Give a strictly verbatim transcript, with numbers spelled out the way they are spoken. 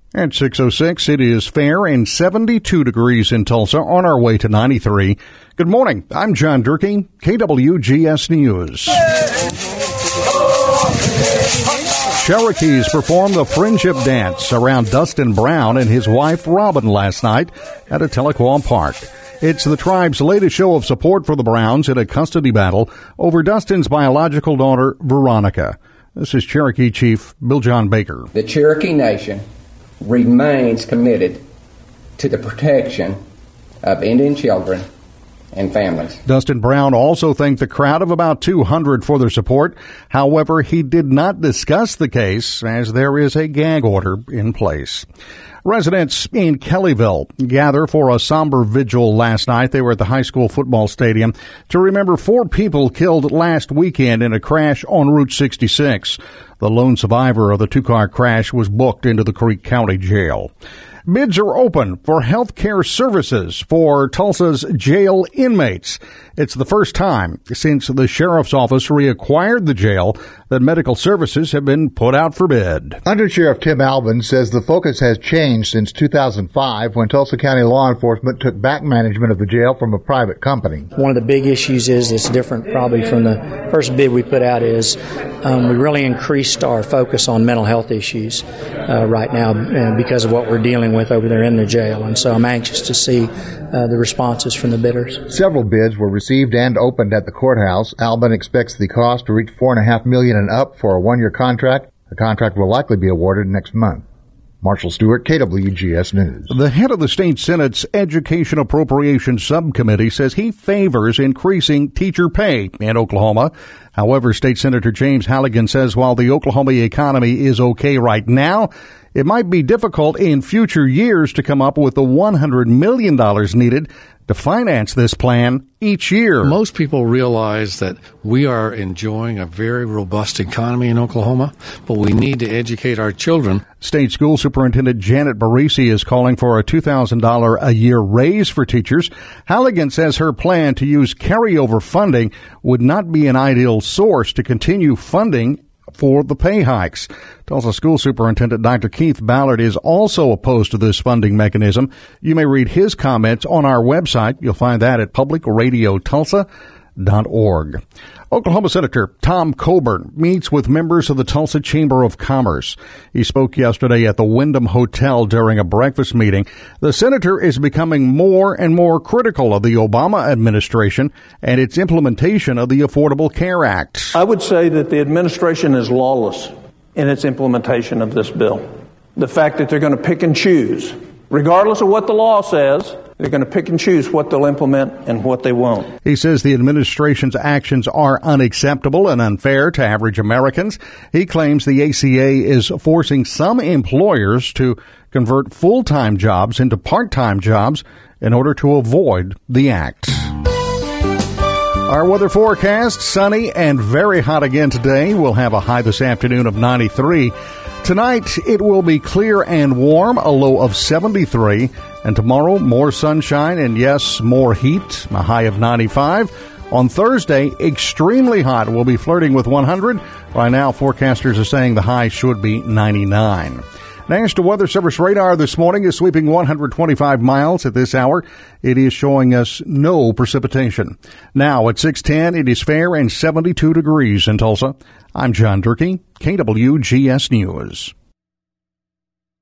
At six oh six, it is fair and seventy-two degrees in Tulsa, on our way to ninety-three. Good morning. I'm John Durkee, K W G S News. Cherokees performed the friendship dance around Dustin Brown and his wife Robin last night at a Tahlequah Park. It's the tribe's latest show of support for the Browns in a custody battle over Dustin's biological daughter, Veronica. This is Cherokee Chief Bill John Baker. The Cherokee Nation remains committed to the protection of Indian children and families. Dustin Brown also thanked the crowd of about two hundred for their support. However, he did not discuss the case as there is a gag order in place. Residents in Kellyville gather for a somber vigil last night. They were at the high school football stadium to remember four people killed last weekend in a crash on Route sixty-six. The lone survivor of the two-car crash was booked into the Creek County Jail. Bids are open for health care services for Tulsa's jail inmates. It's the first time since the sheriff's office reacquired the jail that medical services have been put out for bid. Under Sheriff Tim Alvin says the focus has changed since two thousand five when Tulsa County law enforcement took back management of the jail from a private company. One of the big issues is it's different probably from the first bid we put out is um, we really increased our focus on mental health issues uh, right now uh, because of what we're dealing with over there in the jail. And so I'm anxious to see uh, the responses from the bidders. Several bids were received and opened at the courthouse. Alvin expects the cost to reach four and a half million and up for a one-year contract. The contract will likely be awarded next month. Marshall Stewart, K W G S News. The head of the state Senate's Education Appropriations Subcommittee says he favors increasing teacher pay in Oklahoma. However, State Senator James Halligan says while the Oklahoma economy is okay right now, it might be difficult in future years to come up with the one hundred million dollars needed to finance this plan each year. Most people realize that we are enjoying a very robust economy in Oklahoma, but we need to educate our children. State School Superintendent Janet Barisi is calling for a two thousand dollars a year raise for teachers. Halligan says her plan to use carryover funding would not be an ideal source to continue funding for the pay hikes. Tulsa School Superintendent Doctor Keith Ballard is also opposed to this funding mechanism. You may read his comments on our website. You'll find that at public radio tulsa dot org. Oklahoma Senator Tom Coburn meets with members of the Tulsa Chamber of Commerce. He spoke yesterday at the Wyndham Hotel during a breakfast meeting. The senator is becoming more and more critical of the Obama administration and its implementation of the Affordable Care Act. I would say that the administration is lawless in its implementation of this bill. The fact that they're going to pick and choose, regardless of what the law says, they're going to pick and choose what they'll implement and what they won't. He says the administration's actions are unacceptable and unfair to average Americans. He claims the A C A is forcing some employers to convert full-time jobs into part-time jobs in order to avoid the act. Our weather forecast, sunny and very hot again today. We'll have a high this afternoon of ninety-three. Tonight, it will be clear and warm, a low of seventy-three. And tomorrow, more sunshine and, yes, more heat, a high of ninety-five. On Thursday, extremely hot. We'll be flirting with one hundred. Right now, forecasters are saying the high should be ninety-nine. National Weather Service radar this morning is sweeping one hundred twenty-five miles at this hour. It is showing us no precipitation. Now at six ten, it is fair and seventy-two degrees in Tulsa. I'm John Durkee, K W G S News.